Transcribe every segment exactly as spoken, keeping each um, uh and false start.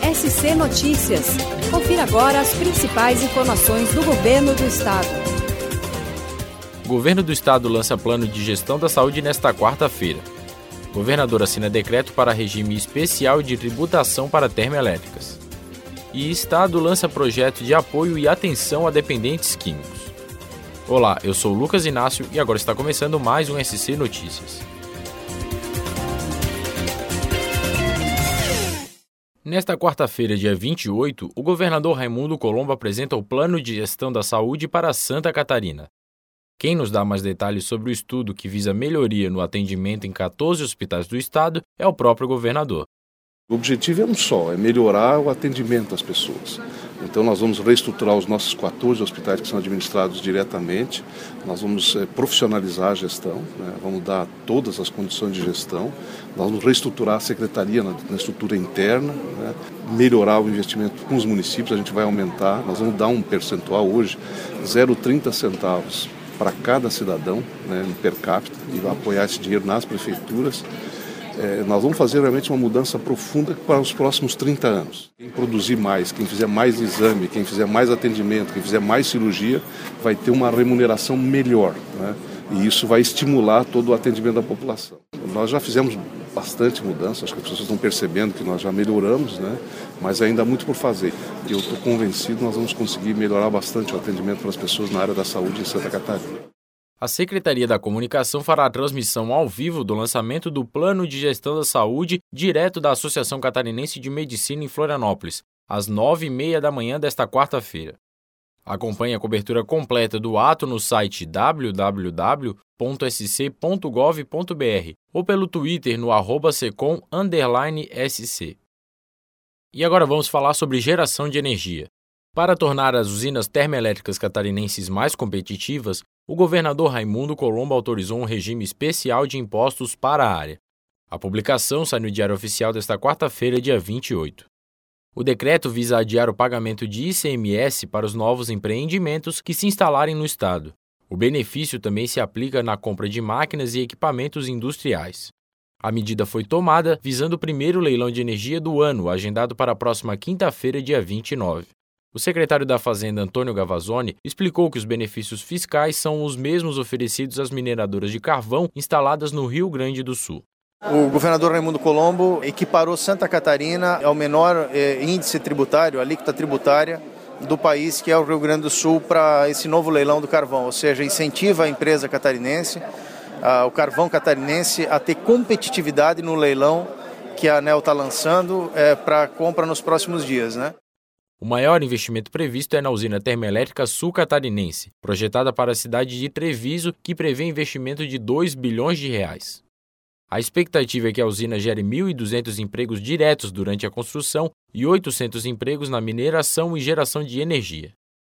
S C Notícias. Confira agora as principais informações do Governo do Estado. O Governo do Estado lança plano de gestão da saúde nesta quarta-feira. O governador assina decreto para regime especial de tributação para termoelétricas. E Estado lança projeto de apoio e atenção a dependentes químicos. Olá, eu sou o Lucas Inácio e agora está começando mais um S C Notícias. Nesta quarta-feira, dia vinte e oito, o governador Raimundo Colombo apresenta o Plano de Gestão da Saúde para Santa Catarina. Quem nos dá mais detalhes sobre o estudo que visa melhoria no atendimento em quatorze hospitais do estado é o próprio governador. O objetivo é um só, é melhorar o atendimento às pessoas. Então nós vamos reestruturar os nossos quatorze hospitais que são administrados diretamente, nós vamos é, profissionalizar a gestão, né? Vamos dar todas as condições de gestão, nós vamos reestruturar a secretaria na, na estrutura interna, né? Melhorar o investimento com os municípios, a gente vai aumentar, nós vamos dar um percentual hoje, zero vírgula trinta centavos para cada cidadão, né, per capita, e apoiar esse dinheiro nas prefeituras. É, nós vamos fazer realmente uma mudança profunda para os próximos trinta anos. Quem produzir mais, quem fizer mais exame, quem fizer mais atendimento, quem fizer mais cirurgia, vai ter uma remuneração melhor, né? E isso vai estimular todo o atendimento da população. Nós já fizemos bastante mudança, acho que as pessoas estão percebendo que nós já melhoramos, né? Mas ainda há muito por fazer. E eu estou convencido que nós vamos conseguir melhorar bastante o atendimento para as pessoas na área da saúde em Santa Catarina. A Secretaria da Comunicação fará a transmissão ao vivo do lançamento do Plano de Gestão da Saúde direto da Associação Catarinense de Medicina em Florianópolis, às nove e meia da manhã desta quarta-feira. Acompanhe a cobertura completa do ato no site w w w ponto s c ponto gov ponto b r ou pelo Twitter no arroba secom underline s c. E agora vamos falar sobre geração de energia. Para tornar as usinas termoelétricas catarinenses mais competitivas, o governador Raimundo Colombo autorizou um regime especial de impostos para a área. A publicação sai no Diário Oficial desta quarta-feira, dia vinte e oito. O decreto visa adiar o pagamento de I C M S para os novos empreendimentos que se instalarem no estado. O benefício também se aplica na compra de máquinas e equipamentos industriais. A medida foi tomada visando o primeiro leilão de energia do ano, agendado para a próxima quinta-feira, dia vinte e nove. O secretário da Fazenda, Antônio Gavazzoni, explicou que os benefícios fiscais são os mesmos oferecidos às mineradoras de carvão instaladas no Rio Grande do Sul. O governador Raimundo Colombo equiparou Santa Catarina ao menor eh, índice tributário, alíquota tributária do país, que é o Rio Grande do Sul, para esse novo leilão do carvão, ou seja, incentiva a empresa catarinense, ah, o carvão catarinense, a ter competitividade no leilão que a ANEEL está lançando eh, para compra nos próximos dias, né? O maior investimento previsto é na usina termoelétrica sul-catarinense, projetada para a cidade de Treviso, que prevê investimento de dois bilhões de reais. A expectativa é que a usina gere mil e duzentos empregos diretos durante a construção e oitocentos empregos na mineração e geração de energia.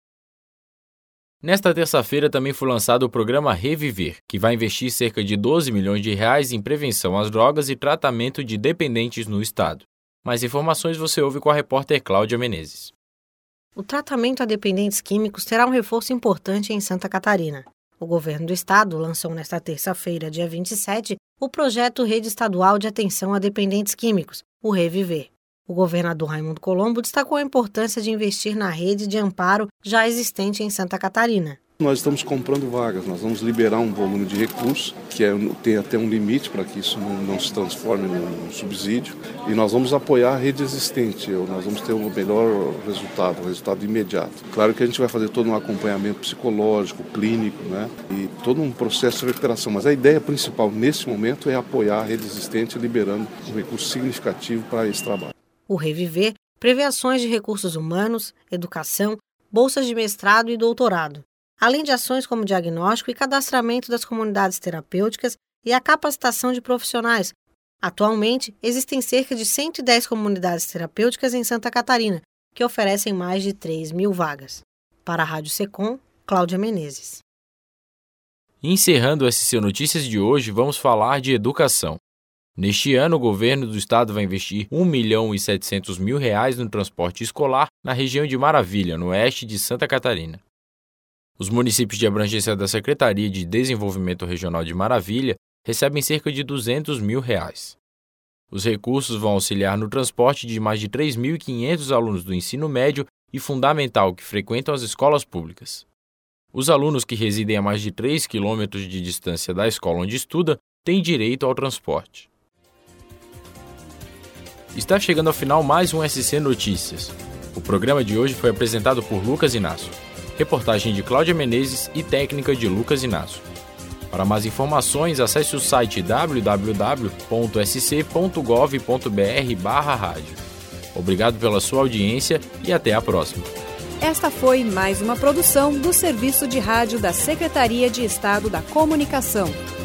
Nesta terça-feira também foi lançado o programa Reviver, que vai investir cerca de doze milhões de reais em prevenção às drogas e tratamento de dependentes no estado. Mais informações você ouve com a repórter Cláudia Menezes. O tratamento a dependentes químicos terá um reforço importante em Santa Catarina. O governo do estado lançou nesta terça-feira, dia vinte e sete, o projeto Rede Estadual de Atenção a Dependentes Químicos, o Reviver. O governador Raimundo Colombo destacou a importância de investir na rede de amparo já existente em Santa Catarina. Nós estamos comprando vagas, nós vamos liberar um volume de recursos, que é, tem até um limite para que isso não, não se transforme num subsídio, e nós vamos apoiar a rede existente, nós vamos ter um melhor resultado, um resultado imediato. Claro que a gente vai fazer todo um acompanhamento psicológico, clínico, né, e todo um processo de recuperação, mas a ideia principal nesse momento é apoiar a rede existente, liberando um recurso significativo para esse trabalho. O Reviver prevê ações de recursos humanos, educação, bolsas de mestrado e doutorado, além de ações como diagnóstico e cadastramento das comunidades terapêuticas e a capacitação de profissionais. Atualmente, existem cerca de cento e dez comunidades terapêuticas em Santa Catarina, que oferecem mais de três mil vagas. Para a Rádio Secom, Cláudia Menezes. Encerrando o S C Notícias de hoje, vamos falar de educação. Neste ano, o governo do estado vai investir um milhão e setecentos mil reais no transporte escolar na região de Maravilha, no oeste de Santa Catarina. Os municípios de abrangência da Secretaria de Desenvolvimento Regional de Maravilha recebem cerca de duzentos mil reais. Os recursos vão auxiliar no transporte de mais de três mil e quinhentos alunos do ensino médio e fundamental que frequentam as escolas públicas. Os alunos que residem a mais de três quilômetros de distância da escola onde estuda têm direito ao transporte. Está chegando ao final mais um S C Notícias. O programa de hoje foi apresentado por Lucas Inácio. Reportagem de Cláudia Menezes e técnica de Lucas Inácio. Para mais informações, acesse o site w w w ponto s c ponto gov ponto b r barra rádio. Obrigado pela sua audiência e até a próxima. Esta foi mais uma produção do Serviço de Rádio da Secretaria de Estado da Comunicação.